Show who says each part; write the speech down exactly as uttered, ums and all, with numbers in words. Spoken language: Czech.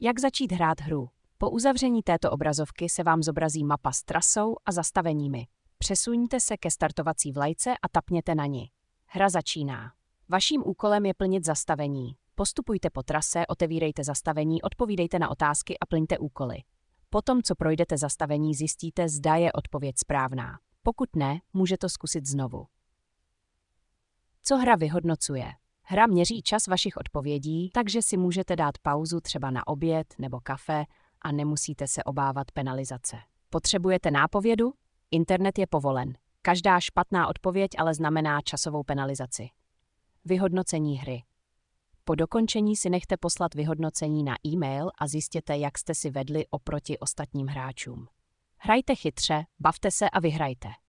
Speaker 1: Jak začít hrát hru? Po uzavření této obrazovky se vám zobrazí mapa s trasou a zastaveními. Přesuňte se ke startovací vlajce a tapněte na ni. Hra začíná. Vaším úkolem je plnit zastavení. Postupujte po trase, otevírejte zastavení, odpovídejte na otázky a plňte úkoly. Potom, co projdete zastavení, zjistíte, zda je odpověď správná. Pokud ne, můžete zkusit znovu. Co hra vyhodnocuje? Hra měří čas vašich odpovědí, takže si můžete dát pauzu třeba na oběd nebo kafe a nemusíte se obávat penalizace. Potřebujete nápovědu? Internet je povolen. Každá špatná odpověď ale znamená časovou penalizaci. Vyhodnocení hry. Po dokončení si nechte poslat vyhodnocení na e-mail a zjistěte, jak jste si vedli oproti ostatním hráčům. Hrajte chytře, bavte se a vyhrajte.